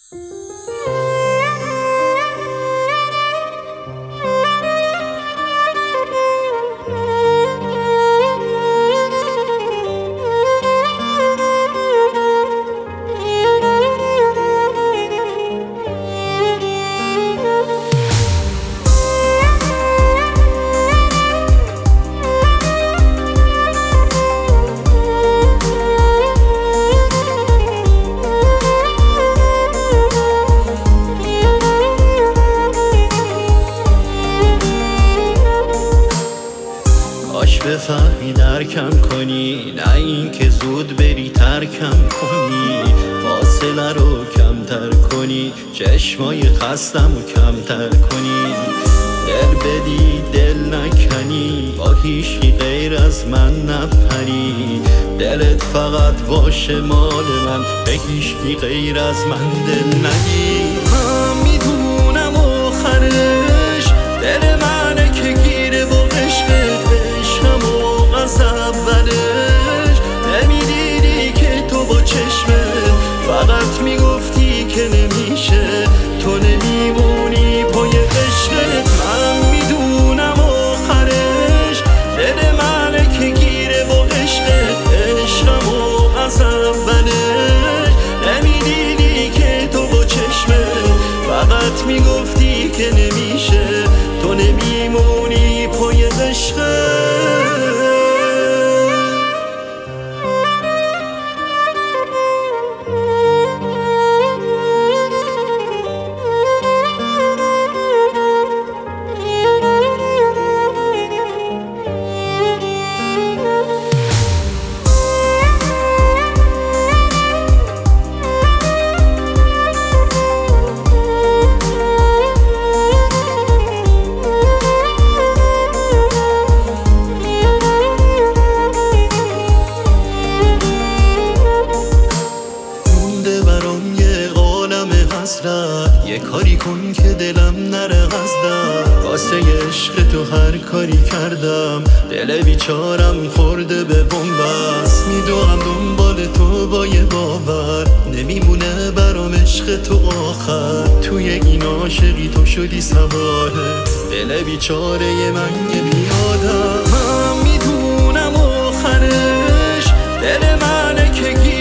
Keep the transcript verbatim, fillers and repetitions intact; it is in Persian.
کاش بفهمی درکم کنی، نه این که زود بری ترکم کنی. فاصله رو کمتر کنی، چشمای خستم رو کمتر کنی. دل بدی دل نکنی، با هیچی غیر از من نپری. دلت فقط باشه مال من، به هیچی غیر از من دل نگی. من میدونم آخرش دل منه که گیره با عشقت بشم و از اولش نمیدیدی که تو با چشمت فقط میگفتی که نمیشه، تو نمیمونی پای عشقت. من میدونم آخرش دل منه که گیره با عشقت عشقم و از اولش نمیدیدی که تو با چشمت فقط میگفتی که نمیشه، تو نمیمونی پای عشقت. یه کاری کن که دلم نره غزدم، واسه عشق تو هر کاری کردم. دل بیچارم خورده به بنبست، میدوام دنبال تو با یه باور. نمیمونه برام عشق تو آخر، توی این عاشقی تو شدی سواره. دل بیچاره من یه بیادم. من میدونم آخرش دل منه که